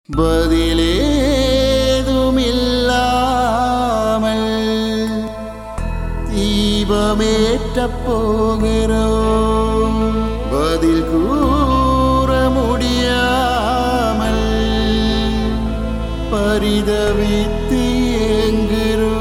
பதிலேதுமில்லாமல் தீபமேற்றப் போகிறோம். பதில் கூற முடியாமல் பரிதவித்து ஏங்குகிறோம்.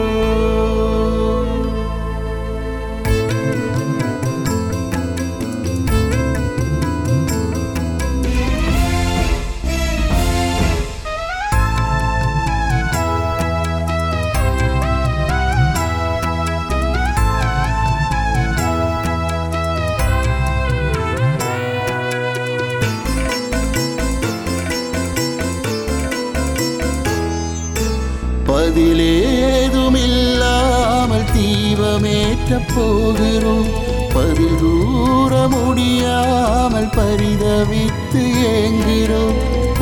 பதிலேதுமில்லாமல் தீபமேற்றப் போகிறோம். பதில் கூற முடியாமல் பரிதவித்து ஏங்குகிறோம்.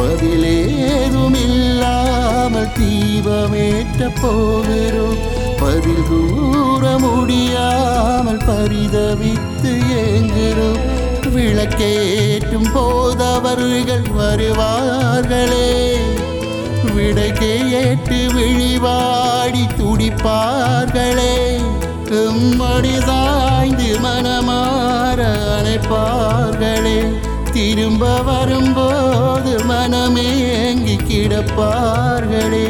பதிலேதுமில்லாமல் தீபமேற்றப் போகிறோம். பதில் கூற முடியாமல் பரிதவித்து ஏங்குகிறோம். விளக்கேற்றும் போதவர்கள் வருவார்களே, விடை கேட்டு விழிவாடி துடிப்பார்களே, எம்மடி சாய்ந்து மனமாற அணைப்பார்களே, திரும்ப வரும்போது மனமேங்கி கிடப்பார்களே.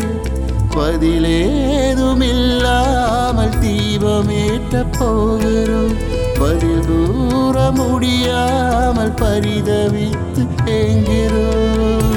பதிலேதுமில்லாமல் தீபமேற்றப் போகிறோம். பதில் கூற முடியாமல் பரிதவித்து ஏங்குகிறோம்.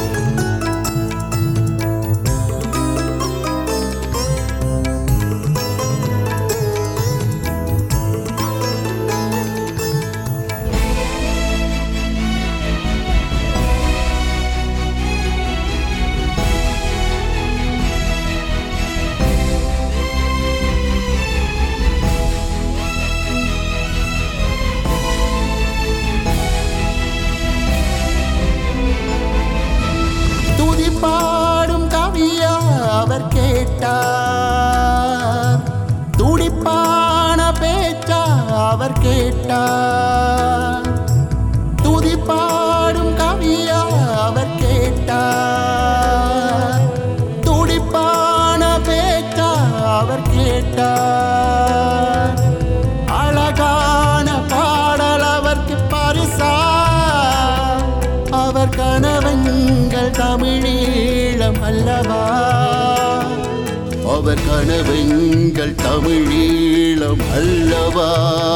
பாடும் கவியா அவர் கேட்டார், துடிப்பான பேச்சா அவர் கேட்டார். துதிப்பாடும் கவியா அவர் கேட்டார், துடிப்பான பேச்சா அவர் கேட்டார். அழகான பாடல் அவருக்கு பரிசா, அவர் கனவெங்கள் தமிழீழம் அல்லவா, அவர் கனவெங்கள் தமிழீழம் அல்லவா.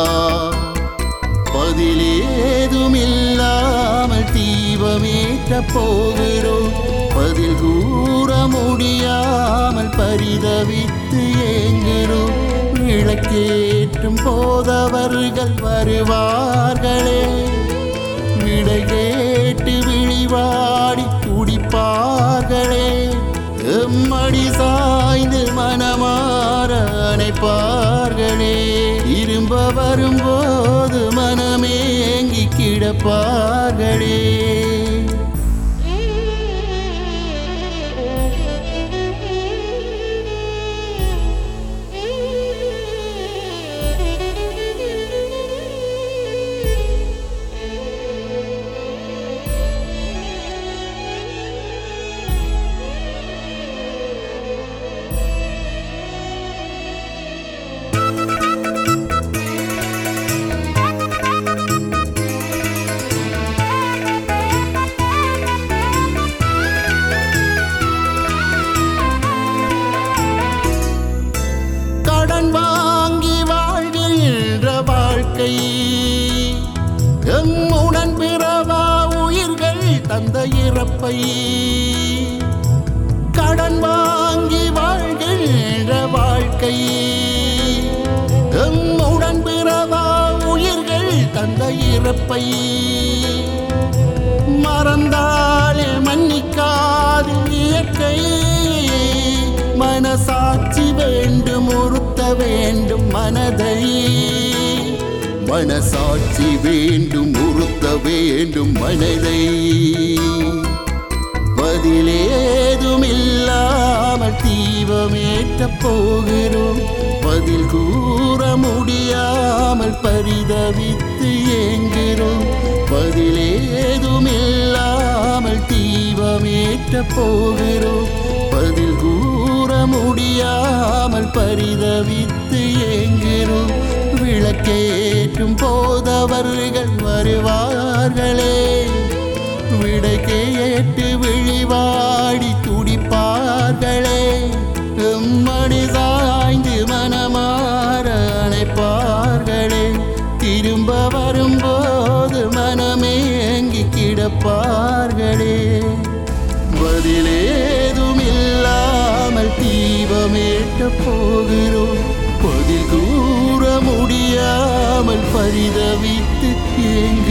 பதிலேதுமில்லாமல் தீபமேற்றப் போகிறோம். பதில் கூற முடியாமல் பரிதவித்து ஏங்குகிறோம். விளக்கேற்றும் போதவர்கள் வருவார்களே, விடை கேட்டு விழிவாடி துடிப்பார்களே, எம்மடி சாய்ந்து மனமாற அணைப்பார்களே, திரும்ப வரும்போது மனமேங்கி கிடப்பார்களே. கடன் வாங்கி வாழ்கின்ற வாழ்க்கை, எம்முடன் பிறவா உயிர்கள் தந்த இறப்பை. கடன் வாங்கி வாழ்கின்ற வாழ்க்கை, எம்முடன் பிறவா உயிர்கள் தந்த இறப்பை. மறந்தாலே மன்னிக்காது இயற்கை, மனசாட்சி வேண்டும் உறுத்த வேண்டும் மனதை. மனசாட்சி வேண்டும் உறுத்த வேண்டும் மனதை. பதிலேதுமில்லாமல் தீபமேற்றப் போகிறோம். பதில் கூற முடியாமல் பரிதவித்து ஏங்குகிறோம். பதிலேதுமில்லாமல் தீபம் ஏற்றப் போகிறோம். பதில் கூற முடியாமல் பரிதவித்து ஏங்குகிறோம். விளக்கேற்றும் போதவர்கள் வருவார்களே, விடை கேட்டு விழிவாடி துடிப்பார்களே. மணி சாய்ந்து மனமாற அணைப்பார்களே, திரும்ப வரும்போது மனமேங்கி கிடப்பார்களே. பதிலேதும் இல்லாமல் தீபமேற்றப் போகிறோம். பதில் கூற முடியாமல் பரிதவித்து